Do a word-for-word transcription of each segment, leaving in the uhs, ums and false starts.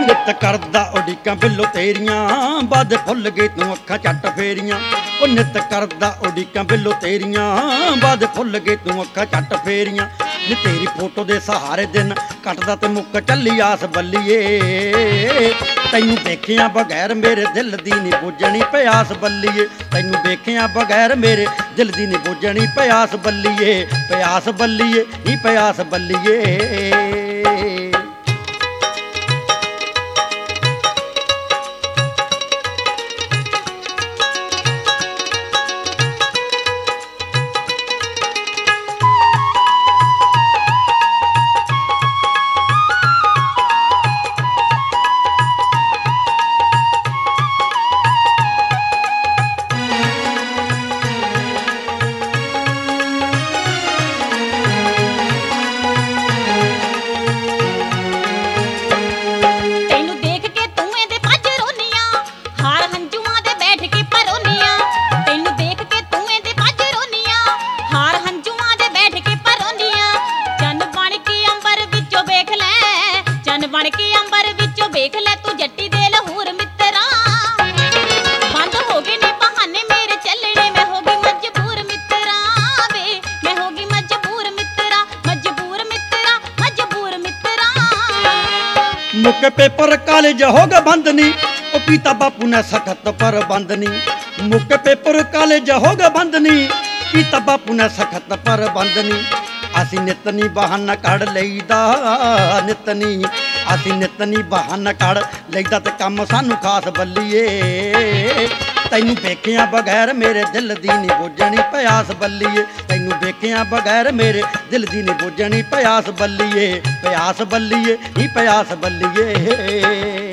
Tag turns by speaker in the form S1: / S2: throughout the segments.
S1: ਨਿੱਤ ਕਰਦਾ ਉਡੀਕਾਂ ਬਿੱਲੋ ਤੇਰੀਆਂ ਬਾਦ ਭੁੱਲ ਗਈ ਤੂੰ ਅੱਖਾਂ ਝੱਟ ਫੇਰੀਆਂ ਉਹ ਨਿੱਤ ਕਰਦਾ ਉਡੀਕਾਂ ਬਿੱਲੋ ਤੇਰੀਆਂ ਬਾਦ ਭੁੱਲ ਗਈ ਤੂੰ ਅੱਖਾਂ ਝੱਟ ਫੇਰੀਆਂ ਨੀ ਤੇਰੀ ਫੋਟੋ ਦੇ ਸਹਾਰੇ ਦਿਨ ਕੱਟਦਾ ਤੇ ਮੁੱਕ ਚੱਲੀ ਆਸ ਬੱਲੀਏ ਤੈਨੂੰ ਦੇਖਿਆ ਬਗੈਰ ਮੇਰੇ ਦਿਲ ਦੀ ਨੀ ਬੁੱਝਣੀ ਪਿਆਸ ਬੱਲੀਏ ਤੈਨੂੰ ਦੇਖਿਆ ਬਗੈਰ ਮੇਰੇ ਦਿਲ ਦੀ ਨੀ ਬੁੱਝਣੀ ਪਿਆਸ ਬੱਲੀਏ ਪਿਆਸ ਬੱਲੀਏ ਨੀ ਪਿਆਸ ਬੱਲੀਏ
S2: ਬਣ ਕੇ ਅੰਬਰ ਵਿੱਚੋਂ ਵੇਖ ਲੈ ਤੂੰ ਜੱਟੀ ਦੇ ਲਹੂਰ ਮਿੱਤਰਾ ਬੰਦ ਹੋ ਗਏ ਨੇ ਬਹਾਨੇ ਮੇਰੇ ਚੱਲਣੇ ਮੈਂ ਹੋ ਗਈ ਮਜਬੂਰ ਮਿੱਤਰਾ ਵੇ ਮੈਂ ਹੋ ਗਈ ਮਜਬੂਰ ਮਿੱਤਰਾ ਮਜਬੂਰ ਮਿੱਤਰਾ ਮਜਬੂਰ ਮਿੱਤਰਾ
S1: ਮੁੱਕ ਪੇਪਰ ਕਾਲਜ ਹੋ ਗਾ ਬੰਦ ਨੀ ਉਹ ਪੀਤਾ ਬਾਪੂ ਨੇ ਸਖਤ ਪਰ ਬੰਦ ਨੀ ਮੁੱਕ ਪੇਪਰ ਕਾਲਜ ਹੋ ਗਾ ਬੰਦ ਨੀ ਪੀਤਾ ਬਾਪੂ ਨੇ ਸਖਤ ਪਰ ਬੰਦ ਨੀ ਅਸੀਂ ਨਿੱਤ ਨੀ ਬਹਾਨਾ ਕੱਢ ਲਈਦਾ ਨਿੱਤ ਨੀ ਅਸੀਂ ਨਿੱਤ ਨੀ ਬਹਾਨਾ ਕੱਢ ਲਈਦਾ ਤੇ ਕੰਮ ਸਾਨੂੰ ਖਾਸ ਬੱਲੀਏ ਤੈਨੂੰ ਵੇਖਿਆ ਬਗੈਰ ਮੇਰੇ ਦਿਲ ਦੀ ਨੀ ਬੁੱਝਣੀ ਪਿਆਸ ਬੱਲੀਏ ਤੈਨੂੰ ਵੇਖਿਆ ਬਗੈਰ ਮੇਰੇ ਦਿਲ ਦੀ ਨੀ ਬੁੱਝਣੀ ਪਿਆਸ ਬੱਲੀਏ ਪਿਆਸ ਬੱਲੀਏ ਨੀ ਪਿਆਸ ਬੱਲੀਏ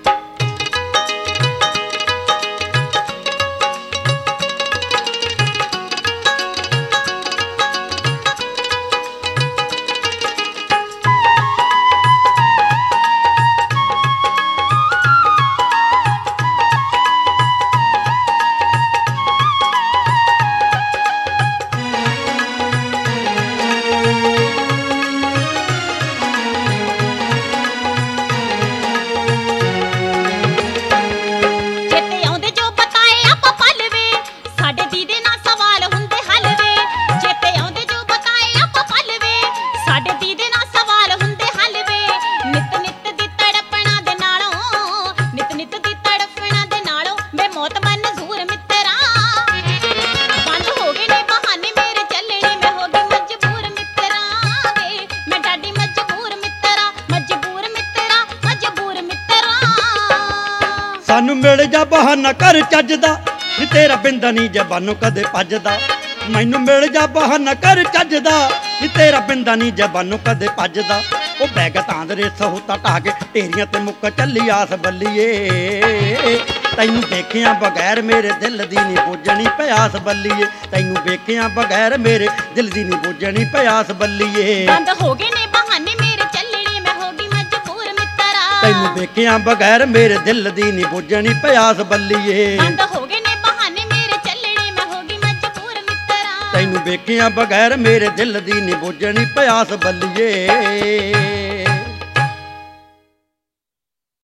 S1: ਸਾਨੂੰ ਮਿਲ ਜਾ ਬਹਾਨਾ ਕਰ ਚੱਜਦਾ ਨੀ ਤੇਰਾ ਬਿੰਦਾ ਨੀ ਜ਼ਬਾਨੋਂ ਕਦੇ ਭੱਜਦਾ ਮੈਨੂੰ ਮਿਲ ਜਾ ਬਹਾਨਾ ਕਰ ਚੱਜਦਾ ਨੀ ਤੇਰਾ ਬਿੰਦਾ ਨੀ ਜ਼ਬਾਨੋਂ ਕਦੇ ਭੱਜਦਾ ਉਹ ਬੈਗ ਤਾਂਦਰੇ ਸਹੂਤਾ ਢਾ ਕੇ ਢੇਰੀਆਂ ਤੇ ਮੁੱਕ ਚੱਲੀ ਆਸ ਬੱਲੀਏ ਤੈਨੂੰ ਵੇਖਿਆ ਬਗੈਰ ਮੇਰੇ ਦਿਲ ਦੀ ਨੀ ਬੁੱਝਣੀ ਪਿਆਸ ਬੱਲੀਏ ਤੈਨੂੰ ਵੇਖਿਆ ਬਗੈਰ ਮੇਰੇ ਦਿਲ ਦੀ ਨੀ ਬੁੱਝਣੀ ਪਿਆਸ ਬੱਲੀਏ
S2: ਬੰਦ ਹੋ ਗਏ ਨੇ ਬਹਾਨੇ ਮੇਰੇ ਚੱਲਣੇ ਮੈਂ ਹੋ ਗਈ ਮਜਬੂਰ ਮਿੱਤਰਾ
S1: ਤੈਨੂੰ ਵੇਖਿਆ ਬਗੈਰ ਮੇਰੇ ਦਿਲ ਦੀ ਨੀ ਬੁੱਝਣੀ ਪਿਆਸ ਬੱਲੀਏ
S2: ਬੰਦ ਹੋ ਗਏ ਨੇ ਬਹਾਨੇ ਮੇਰੇ ਚੱਲਣੇ ਮੈਂ ਹੋ ਗਈ ਮਜਬੂਰ ਮਿੱਤਰਾ
S1: ਤੈਨੂੰ ਵੇਖਿਆ ਬਗੈਰ ਮੇਰੇ ਦਿਲ ਦੀ ਨੀ ਬੁੱਝਣੀ ਪਿਆਸ ਬੱਲੀਏ।